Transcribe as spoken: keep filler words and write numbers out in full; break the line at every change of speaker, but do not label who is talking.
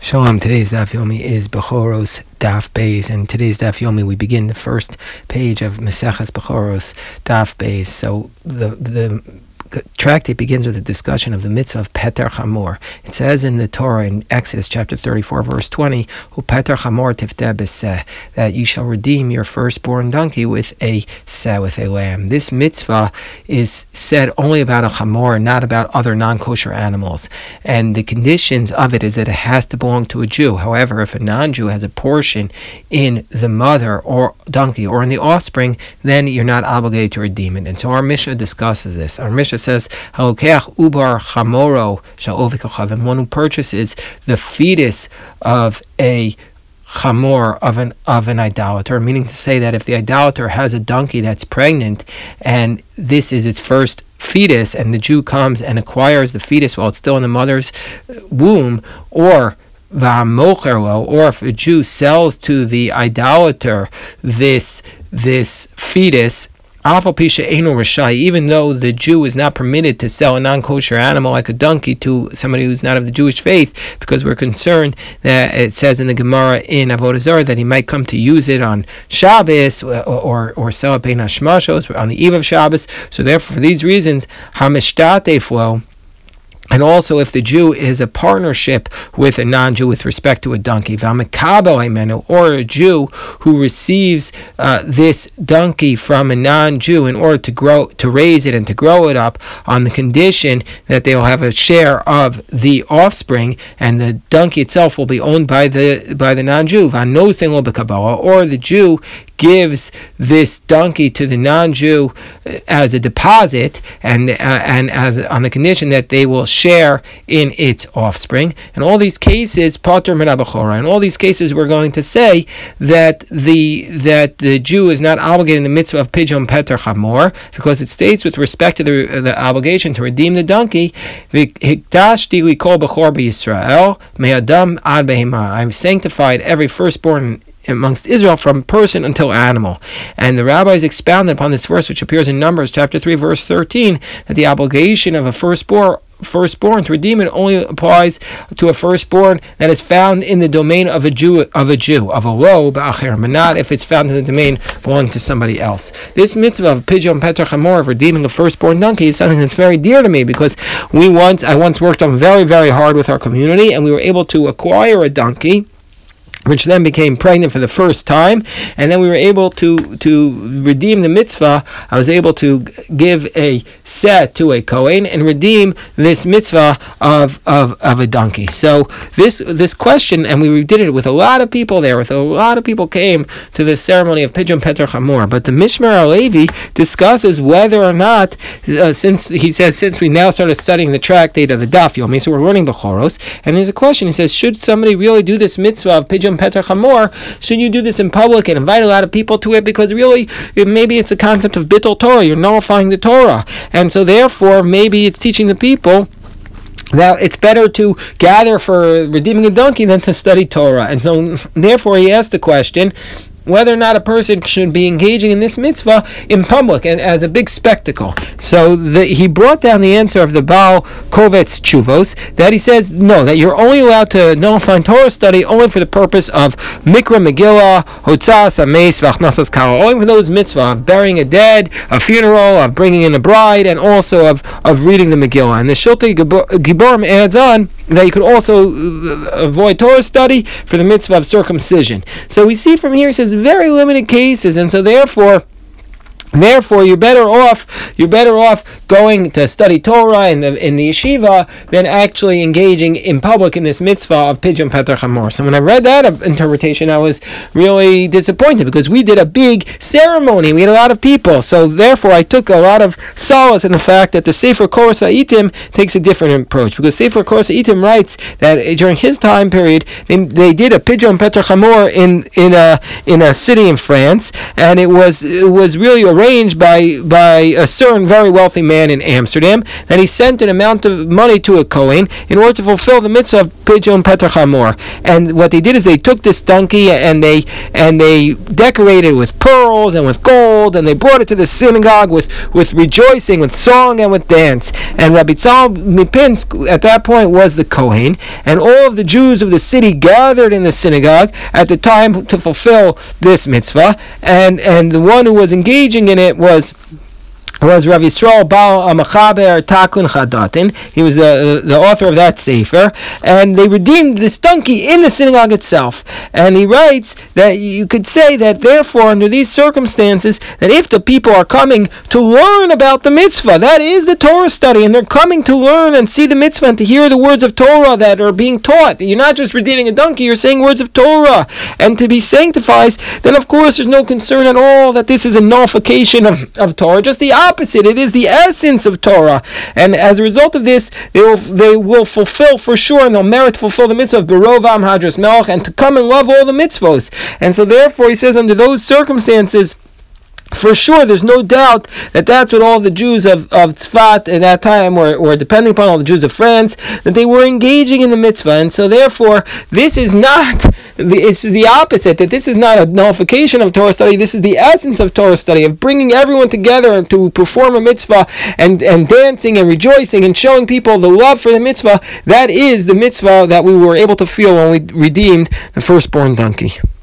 Shalom. Today's Daf Yomi is Bechoros Daf Beis, and today's Daf Yomi we begin the first page of Maseches Bechoros Daf Beis. So the the tractate begins with a discussion of the mitzvah of Peter Chamor. It says in the Torah in Exodus chapter thirty-four, verse twenty, "Hu Peter Chamor tifte b'seh," that you shall redeem your firstborn donkey with a seh, with a lamb. This mitzvah is said only about a chamor, not about other non-kosher animals. And the conditions of it is that it has to belong to a Jew. However, if a non-Jew has a portion in the mother or donkey or in the offspring, then you're not obligated to redeem it. And so our Mishnah discusses this. Our Mishnah says, "Halokeach ubar chamoro sha'ovik achav," and one who purchases the fetus of a chamor, of an of an idolater, meaning to say that if the idolater has a donkey that's pregnant and this is its first fetus, and the Jew comes and acquires the fetus while it's still in the mother's womb, or or if a Jew sells to the idolater this this fetus, even though the Jew is not permitted to sell a non-kosher animal like a donkey to somebody who's not of the Jewish faith, because we're concerned that it says in the Gemara in Avodah Zarah that he might come to use it on Shabbos or or, or sell it bein hashmashos on the eve of Shabbos. So therefore, for these reasons, hamishtate flow. And also, if the Jew is a partnership with a non-Jew with respect to a donkey, or a Jew who receives uh, this donkey from a non-Jew in order to grow, to raise it and to grow it up on the condition that they will have a share of the offspring, and the donkey itself will be owned by the by the non-Jew, or the Jew gives this donkey to the non-Jew as a deposit, and uh, and as on the condition that they will share in its offspring. In all these cases, pater min habechora. In all these cases, we're going to say that the that the Jew is not obligated in the mitzvah of pidyon peter chamor, because it states with respect to the the obligation to redeem the donkey, Hiktashti likol bechor b'Yisrael me'adam ad behema. I've sanctified every firstborn amongst Israel from person until animal. And the rabbis expounded upon this verse, which appears in Numbers chapter three, verse thirteen, that the obligation of a firstborn firstborn to redeem it only applies to a firstborn that is found in the domain of a Jew, of a Jew, of a lo ba'acher, but not if it's found in the domain belonging to somebody else. This mitzvah of pidyon peter chamor, of redeeming a firstborn donkey, is something that's very dear to me, because we once I once worked on very, very hard with our community, and we were able to acquire a donkey which then became pregnant for the first time, and then we were able to to redeem the mitzvah. I was able to give a set to a Kohen and redeem this mitzvah of, of, of a donkey. So this this question, and we did it with a lot of people there, with a lot of people came to the ceremony of pidyon peter chamor. But the Mishmar HaLevi discusses whether or not, uh, since he says, since we now started studying the tractate of the Daf Yomi, so we're learning Bechoros, and there's a question, he says, should somebody really do this mitzvah of pidyon peter chamor? Should you do this in public and invite a lot of people to it? Because really, it, maybe it's a concept of bittul Torah. You're nullifying the Torah, and so therefore, maybe it's teaching the people that it's better to gather for redeeming a donkey than to study Torah. And so, therefore, he asked the question whether or not a person should be engaging in this mitzvah in public and as a big spectacle. So the, he brought down the answer of the Baal Kovetz Chuvos, that he says, no, that you're only allowed to nullify Torah study only for the purpose of Mikra Megillah, Hotzas, Ames, Vachnasas Kala, only for those mitzvah of burying a dead, a funeral, of bringing in a bride, and also of, of reading the Megillah. And the Shiltei Giborim adds on that you could also avoid Torah study for the mitzvah of circumcision. So we see from here, he says, very limited cases, and so therefore Therefore, you're better off. You're better off going to study Torah in the in the yeshiva than actually engaging in public in this mitzvah of pidyon peter chamor. So when I read that interpretation, I was really disappointed, because we did a big ceremony. We had a lot of people. So therefore, I took a lot of solace in the fact that the Sefer Koros HaItim takes a different approach, because Sefer Koros HaItim writes that during his time period, they, they did a pidyon peter chamor in in a in a city in France, and it was it was really a arranged by by a certain very wealthy man in Amsterdam, that he sent an amount of money to a Kohen in order to fulfill the mitzvah of Pidyon Petach Hamor. And what they did is they took this donkey and they and they decorated it with pearls and with gold, and they brought it to the synagogue with, with rejoicing, with song and with dance. And Rabbi Tzal Mipinsk at that point was the Kohen, and all of the Jews of the city gathered in the synagogue at the time to fulfill this mitzvah, and and the one who was engaging in it was was Rav Yisrael Baal Amachaber Takun Chadatin. He was the, the author of that sefer, and they redeemed this donkey in the synagogue itself. And he writes that you could say that therefore under these circumstances, that if the people are coming to learn about the mitzvah, that is the Torah study, and they're coming to learn and see the mitzvah and to hear the words of Torah that are being taught, you're not just redeeming a donkey, you're saying words of Torah, and to be sanctified, then of course there's no concern at all that this is a nullification of, of Torah, just the opposite. It is the essence of Torah, and as a result of this, they will they will fulfill for sure, and they'll merit to fulfill the mitzvah of Berovam Hadras Melech, and to come and love all the mitzvos. And so therefore he says under those circumstances, for sure, there's no doubt that that's what all the Jews of, of Tzfat at that time, or, or depending upon all the Jews of France, that they were engaging in the mitzvah. And so therefore, this is not, this is the opposite, that this is not a nullification of Torah study, this is the essence of Torah study, of bringing everyone together to perform a mitzvah, and, and dancing and rejoicing and showing people the love for the mitzvah. That is the mitzvah that we were able to feel when we redeemed the firstborn donkey.